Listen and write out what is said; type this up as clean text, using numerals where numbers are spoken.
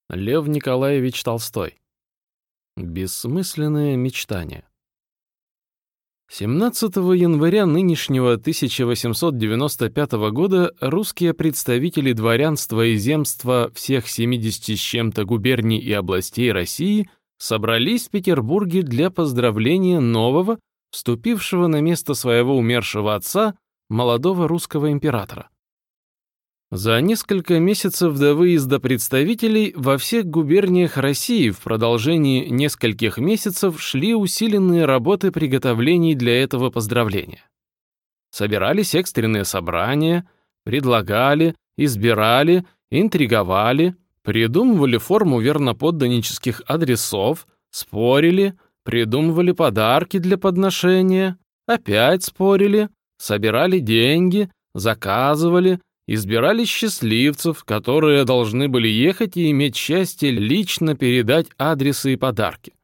Лев Николаевич Толстой. Бессмысленное мечтание. 17 января нынешнего 1895 года русские представители дворянства и земства всех 70 с чем-то губерний и областей России собрались в Петербурге для поздравления нового, вступившего на место своего умершего отца, молодого русского императора. За несколько месяцев до выезда представителей во всех губерниях России в продолжении нескольких месяцев шли усиленные работы приготовлений для этого поздравления. Собирались экстренные собрания, предлагали, избирали, интриговали, придумывали форму верноподданнических адресов, спорили, придумывали подарки для подношения, опять спорили, собирали деньги, заказывали, избирали счастливцев, которые должны были ехать и иметь счастье лично передать адресы и подарки.